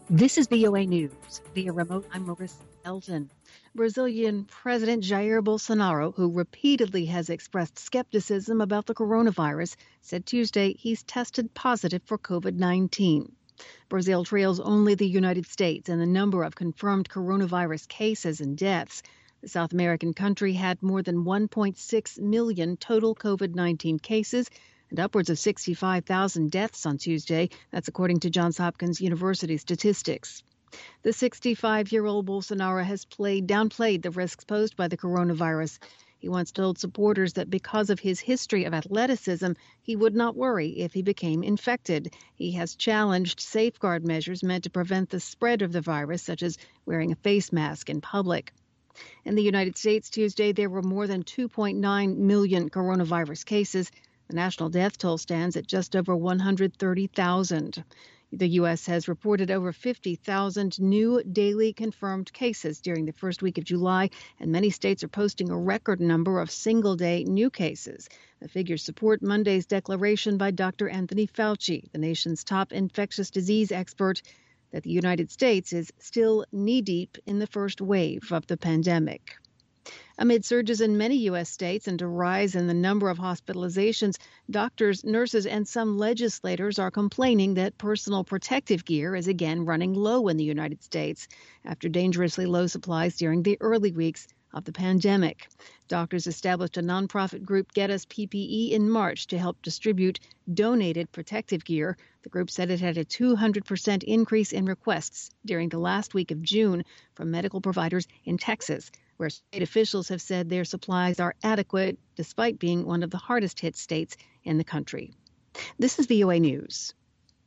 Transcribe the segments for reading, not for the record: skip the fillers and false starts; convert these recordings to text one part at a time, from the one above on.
This is VOA News. Via remote, I'm Marissa Elton. Brazilian President Jair Bolsonaro, who repeatedly has expressed skepticism about the coronavirus, said Tuesday he's tested positive for COVID-19. Brazil trails only the United States in the number of confirmed coronavirus cases and deaths. The South American country had more than 1.6 million total COVID-19 cases and upwards of 65,000 deaths on Tuesday. That's according to Johns Hopkins University statistics. The 65-year-old Bolsonaro has downplayed the risks posed by the coronavirus. He once told supporters that because of his history of athleticism, he would not worry if he became infected. He has challenged safeguard measures meant to prevent the spread of the virus, such as wearing a face mask in public. In the United States Tuesday, there were more than 2.9 million coronavirus cases. The national death toll stands at just over 130,000. The U.S. has reported over 50,000 new daily confirmed cases during the first week of July, and many states are posting a record number of single-day new cases. The figures support Monday's declaration by Dr. Anthony Fauci, the nation's top infectious disease expert, that the United States is still knee-deep in the first wave of the pandemic. Amid surges in many U.S. states and a rise in the number of hospitalizations, doctors, nurses, and some legislators are complaining that personal protective gear is again running low in the United States after dangerously low supplies during the early weeks of the pandemic. Doctors established a nonprofit group, Get Us PPE, in March to help distribute donated protective gear. The group said it had a 200% increase in requests during the last week of June from medical providers in Texas, where state officials have said their supplies are adequate despite being one of the hardest hit states in the country. This is VOA News.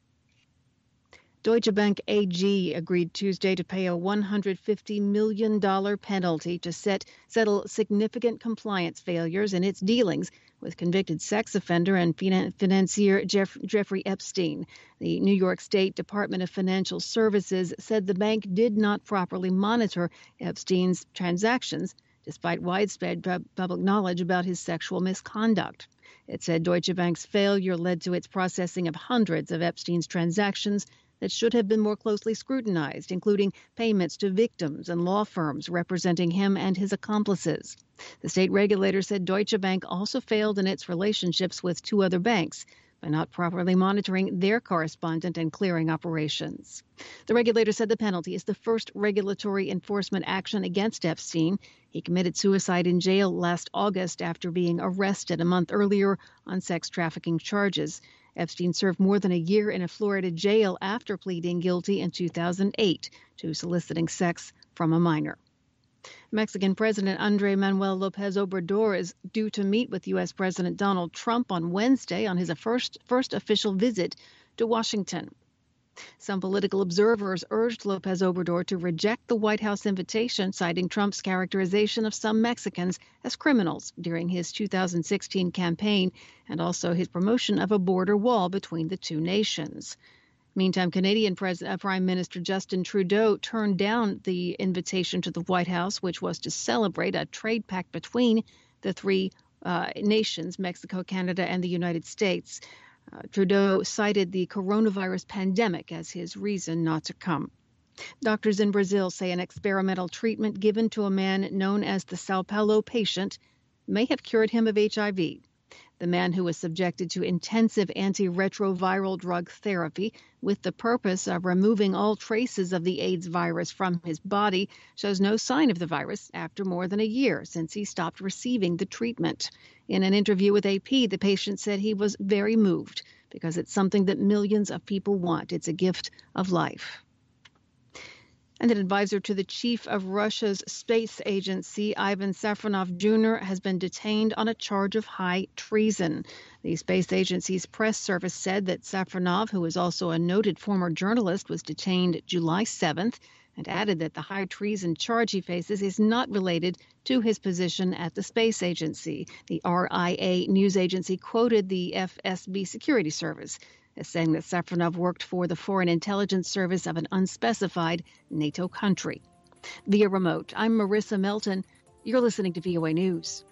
Deutsche Bank AG agreed Tuesday to pay a $150 million penalty to settle significant compliance failures in its dealings with convicted sex offender and financier Jeffrey Epstein. The New York State Department of Financial Services said the bank did not properly monitor Epstein's transactions, despite widespread public knowledge about his sexual misconduct. It said Deutsche Bank's failure led to its processing of hundreds of Epstein's transactions that should have been more closely scrutinized, including payments to victims and law firms representing him and his accomplices. The state regulator said Deutsche Bank also failed in its relationships with two other banks by not properly monitoring their correspondent and clearing operations. The regulator said the penalty is the first regulatory enforcement action against Epstein. He committed suicide in jail last August after being arrested a month earlier on sex trafficking charges. Epstein served more than a year in a Florida jail after pleading guilty in 2008 to soliciting sex from a minor. Mexican President Andrés Manuel López Obrador is due to meet with U.S. President Donald Trump on Wednesday on his first official visit to Washington. Some political observers urged López Obrador to reject the White House invitation, citing Trump's characterization of some Mexicans as criminals during his 2016 campaign and also his promotion of a border wall between the two nations. Meantime, Canadian Prime Minister Justin Trudeau turned down the invitation to the White House, which was to celebrate a trade pact between the three nations, Mexico, Canada, and the United States. Trudeau cited the coronavirus pandemic as his reason not to come. Doctors in Brazil say an experimental treatment given to a man known as the Sao Paulo patient may have cured him of HIV. The man, who was subjected to intensive antiretroviral drug therapy with the purpose of removing all traces of the AIDS virus from his body, shows no sign of the virus after more than a year since he stopped receiving the treatment. In an interview with AP, the patient said he was very moved because it's something that millions of people want. It's a gift of life. And an advisor to the chief of Russia's space agency, Ivan Safronov Jr., has been detained on a charge of high treason. The space agency's press service said that Safronov, who is also a noted former journalist, was detained July 7th and added that the high treason charge he faces is not related to his position at the space agency. The RIA news agency quoted the FSB security service as saying that Safronov worked for the Foreign Intelligence Service of an unspecified NATO country. Via remote, I'm Marissa Melton. You're listening to VOA News.